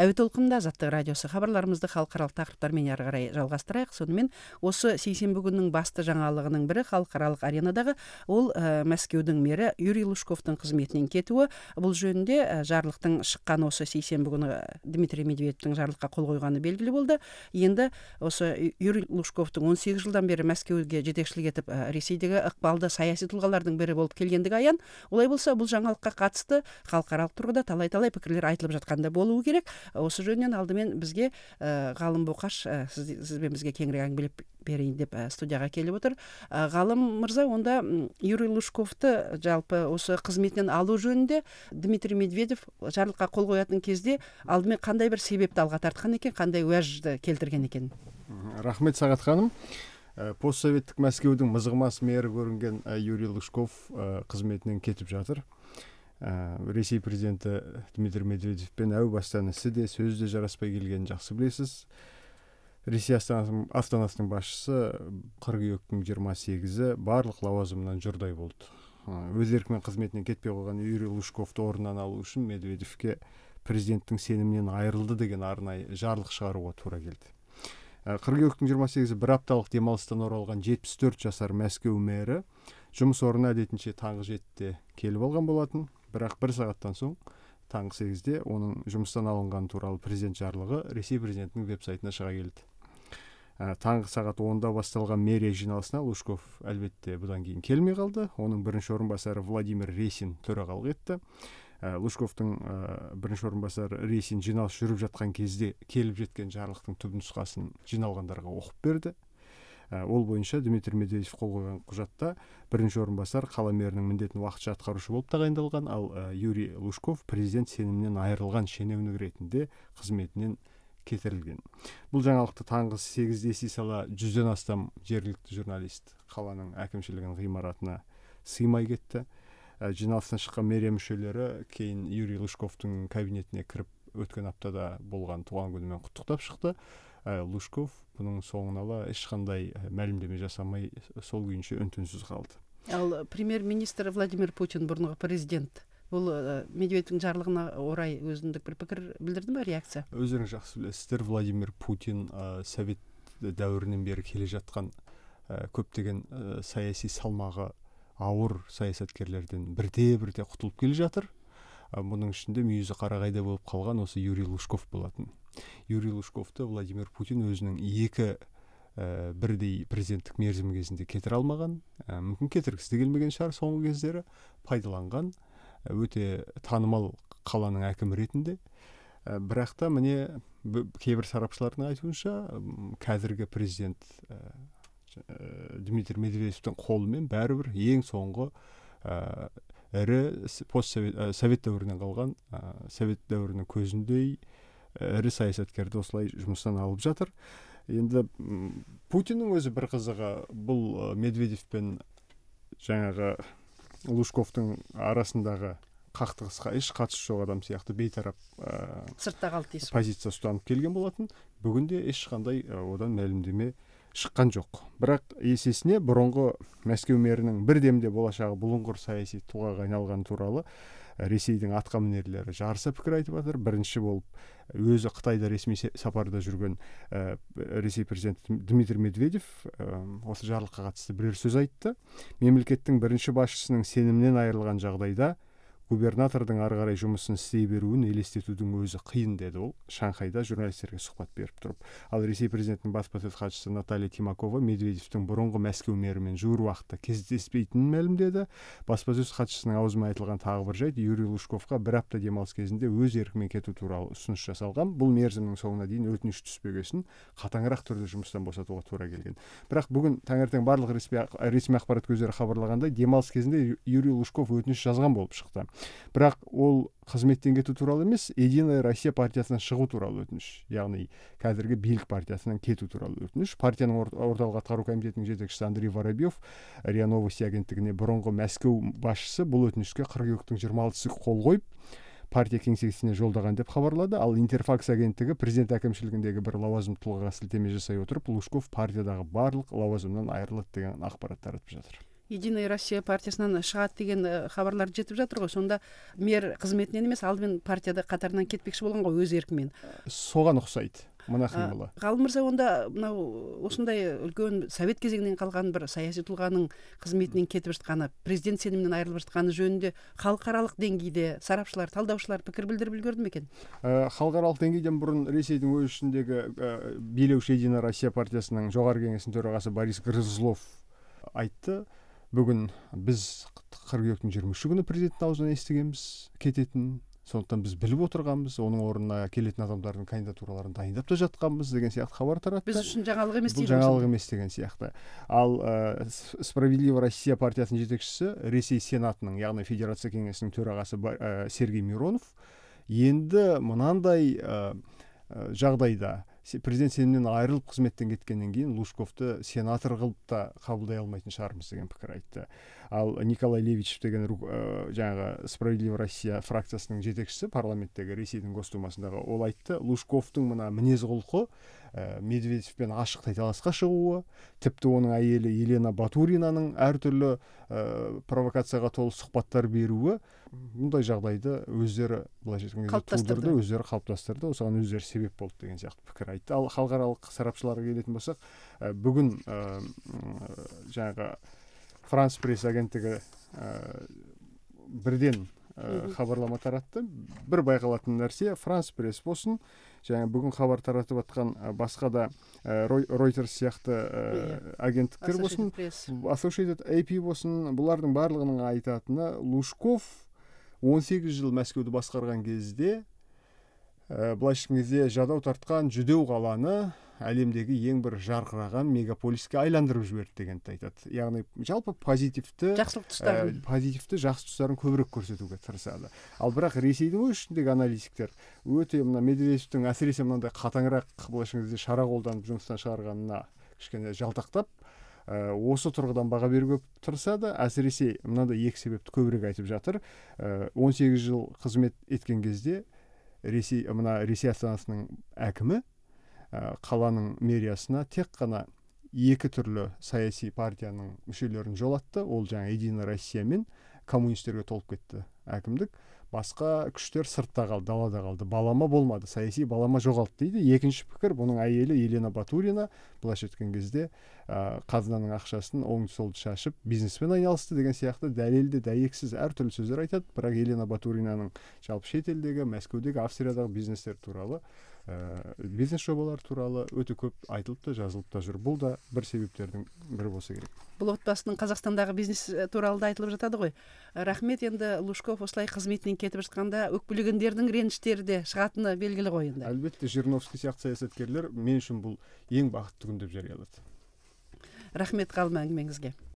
Әуе толқынында Азаттық радиосы хабарларымызды халықаралық тақырыптармен ары қарай жалғастырайық. Сонымен осы сейсенбі күннің басты жаңалығының бірі халықаралық аренадағы ол Мәскеудің мері Юрий Лужковтың қызметінен кетуі. Бұл жөнінде жарлықтың шыққан осы сейсенбі күні Дмитрий Медведевтің жарлыққа қол қойғаны белгілі болды. Енді осы Юрий Лужковтың 18 жылдан бері Мәскеуге жетекшілік етіп Ресейдегі ықпалды саяси тұлғалардың бірі болып келгендігі аян. Олай болса, бұл жаңалыққа қатысты халықаралық тұрғыда талай-талай пікірлер айтылып жатқанда болуы керек. Осы жөнінен алдымен бізге Ғалым Боқаш сізбен бізге кеңірек әңгімелеп берейін деп студияға келіп отыр. Ғалым мырза, онда Юрий Лужковты жалпы осы қызметінен алу жөнінде Дмитрий Медведев жарлыққа қол қоятын кезде алдымен қандай бір себепті алға тартқан екен, қандай уәжді келтірген екен? Рахмет, Сағат ханым. Постсоветтік Мәскеудің мызғымас мері көрінген Юрий Лужков қызметінен кетіп жатыр. Ресей президенті Дмитрий Медведевпен әу бастан ісі де сөзі де жараспай келгенін жақсы білесіз. Ресей астанасының басшысы қыркүйектің 28-і барлық лауазымынан жұрдай болды. Өз еркімен қызметінен кетпей қойған Юрий Лужковты орнынан алу үшін Медведевке президенттің сенімінен айырылды деген арнайы жарлық шығаруға тура келді. Қыркүйектің 28-і бір апталық демалыстан оралған 74 жасар Мәскеу мері жұмыс орнына әдетінше таңғы 7-те келіп алған болатын. Бірақ бір сағаттан соң таңғы 8-де оның жұмыстан алынған туралы президент жарлығы Ресей президентінің веб-сайтына шыға келді. Таңғы сағат 10-да басталған мэрия жиналысына Лужков әлбетте бұдан кейін келмей қалды. Оның бірінші орынбасары Владимир Ресин төрағалық етті. Лужковтың бірінші орынбасары Ресин жиналыс жүріп жатқан кезде келіп жеткен жарлықтың түпнұсқасын жиналғандарға оқып берді. Ол бойынша Дмитрий Медведев қол қойған құжатта бірінші орынбасар қала мерінің міндетін уақытша атқарушы болып тағайындалған, ал Юрий Лужков президент сенімінен айырылған шенеунік ретінде қызметінен кетірілген. Бұл жаңалықты таңғы 8-де ести сала 100-ден астам жергілікті журналист қаланың әкімшілігінің ғимаратына сыймай кетті. Жиналыстан шыққан мэрия мүшелері кейін Юрий Лужковтың кабинетіне кіріп өткен аптада болған туған күнімен құттықтап шықты. Лужков бұның соңын ала ешқандай мәлімдеме жасамай сол күйінше үн-түнсіз қалды. Ал премьер-министр Владимир Путин, бұрынғы президент, бұл Медведевтің жарлығына орай өзіндік бір пікір білдірді ме, реакция? Өздеріңіз жақсы білесіздер, Владимир Путин совет дәуірінен бері келе жатқан көптеген саяси салмағы ауыр саясаткерлерден бірте-бірте құтылып келе жатыр. Бұның ішінде мүйізі қарағайда болып қалған осы Юрий Лужков болатын. Юрий Лужковты Владимир Путин өзінің екі бірдей президенттік мерзімі кезінде кетіре алмаған, мүмкін кетіргісі де келмеген шығар, соңғы кездері пайдаланған, өте танымал қаланың әкімі ретінде. Бірақ та міне кейбір сарапшылардың айтуынша қазіргі президент Дмитрий Медведевтің қолымен бәрібір ең соңғы ірі совет дәуірінен қалған, совет дәуірінің көзіндей ірі саясаткерді осылай жұмыстан алып жатыр. Енді Путиннің өзі бір қызығы, бұл Медведев пен жаңағы Лужковтың арасындағы қақтығысқа еш қатысы жоқ адам сияқты бейтарап сыртта қалды дейсіз. Позиция ұстанып келген болатын. Бүгінде ешқандай одан мәлімдеме шыққан жоқ. Бірақ есесіне бұрынғы Мәскеу мэрінің бірдемде болашағы бұлыңғыр саяси тұлғаға айналған туралы Ресейдің атқамінерлері жарыса пікір айтып жатыр. Бірінші болып өзі Қытайда ресми сапарда жүрген Ресей президенті Дмитрий Медведев осы жарлыққа қатысты бірер сөз айтты. Мемлекеттің бірінші басшысының сенімінен айырылған жағдайда губернатордың ары қарай жұмысын істей беруін елестетудің өзі қиын, деді ол Шанхайда журналистерге сұхбат беріп тұрып. Ал Ресей президентінің баспасөз хатшысы Наталья Тимакова Медведевтің бұрынғы Мәскеу мэрімен жуыр уақытта кездеспейтінін мәлімдеді. Баспасөз хатшысының аузымен айтылған тағы бір жайт, Юрий Лужковқа бір апта демалыс кезінде өз еркімен кету туралы ұсыныс жасалған. Бұл мерзімнің соңына дейін өтініш түспегесін қатаңырақ түрде жұмыстан босатуға тура келген. Бірақ бүгін таңертең барлық ресми ақпарат көздері хабарлағандай, демалыс кезінде Юрий Лужков өтініш жазған болып шықты. Бірақ ол қызметтен кету туралы емес, Единая Россия партиясынан шығу туралы өтініш. Яғни қазіргі билік партиясынан кету туралы өтініш. Партияның орталық атқару комитетінің жетекшісі Андрей Воробьев РИА Новости агенттігіне бұрынғы Мәскеу басшысы бұл өтінішке қыркүйектің 26-сы қол қойып, партия кеңсесіне жолдаған деп хабарлады. Ал Интерфакс агенттігі президент әкімшілігіндегі бір лауазым тұлғаға сілтеме жасай отырып, Лужков партиядағы барлық лауазымнан айырылады деген ақпарат таратып жатыр. Единая Россия партиясынан шығады деген хабарлар жетіп жатыр ғой. Сонда мэр қызметінен емес, алдымен партияда қатарынан кетпекші болған ғой, өз еркімен. Соған ұқсайды мына қимылы. Ғалым мырза, онда мынау осындай үлкен совет кезеңінен қалған бір саяси тұлғаның қызметінен кетіп жатқаны, президент сенімінен айырылып жатқаны жөнінде халықаралық деңгейде сарапшылар, талдаушылар пікір білдіріп үлгерді ме екен? Халықаралық деңгейден бұрын Ресейдің өз ішіндегі билеуші Единая Россия партиясының жоғары кеңесінің төрағасы Борис Грызлов айтты, бүгін біз қыркүйектің 23 күні президенттің аузынан естігенбіз кететінін, сондықтан біз біліп отырғанбыз, оның орнына келетін адамдардың кандидатураларын дайындап та жатқанбыз деген сияқты хабар таратты. Біз үшін жаңалық емес дейді. Бұл жаңалық емес деген сияқты. Ал Справедливая Россия партиясының жетекшісі, Ресей Сенатының, яғни Федерация кеңесінің төрағасы Сергей Миронов енді мынандай жағдайда президент сенімінен айырылып қызметтен кеткеннен кейін Лужковты сенатор қылып та қабылдай алмайтын шығармыз деген пікір айтты. Ал Николай Левичев деген жаңағы Справедливая Россия фракциясының жетекшісі, парламенттегі Ресейдің Госдумасындағы, ол айтты, Лужковтың мына мінез құлқы Медведевпен ашықтай таласқа шығуы, тіпті оның әйелі Елена Батуринаның әртүрлі провокацияға толы сұхбаттар беруі мұндай жағдайды өздері тудырды, өздері қалыптастырды, осыған өздері себеп болды деген сияқты пікір айтты. Ал халықаралық сарапшыларға келетін болсақ, бүгін жаңағы Франс пресс агенттігі бірден хабарлама таратты. Бір байқалатын нәрсе, Франс пресс болсын, жаңа бүгін хабар таратып жатқан басқа да Reuters сияқты агенттіктер болсын, Associated AP болсын, бұлардың барлығының айтатыны, Лужков 18 жыл Мәскеуді басқарған кезде, былайша айтқан кезде жадау тартқан жүдеу қаланы әлемдегі ең бір жарқыраған мегаполиске айландырып жіберді дегенді айтады. Яғни жалпы позитивті жақсы тұстарын көбірек көрсетуге тырысады. Ал бірақ Ресейдің өз ішіндегі аналитиктер өте мына Медведевтің әсіресе мынандай қатаңырақ былайша айтқан кезде шара қолданып жұмыстан шығарғанына кішкене жалтақтап, осы тұрғыдан баға беруге тырысады. Әсіресе мынандай екі себепті көбірек айтып жатыр. 18 жыл қызмет еткен кезде Ресей астанасының әкімі қаланың мэриясына тек қана екі түрлі саяси партияның мүшелерін жолатты. Ол жаңа Единая Россия мен коммунистерге толып кетті әкімдік. Басқа күштер сыртта қалды, далада қалды. Балама болмады, саяси балама жоғалды дейді. Екінші пікір, бұның әйелі Елена Батурина былайша айтқан кезде қазынаның ақшасын оңды-солды шашып бизнеспен айналысты деген сияқты дәлелді, дәйексіз әртүрлі сөздер айтады. Бірақ Елена Батуринаның жалпы шетелдегі, Мәскеудегі, Австриядағы бизнестер туралы, бизнес жобалар туралы өте көп айтылып та жазылып та жүр. Бұл да бір себептердің бірі болса керек. Бұл отбасының Қазақстандағы бизнес туралы да айтылып жатады ғой. Рахмет. Енді Лужков осылай қызметінен кетіп жатқанда өкпелегендердің реніштері де шығатыны белгілі ғой енді. Әлбетте, Жириновский сияқты саясаткерлер мен үшін бұл ең бақытты күн деп жариялады. Рахмет ғалым әңгімеңізге.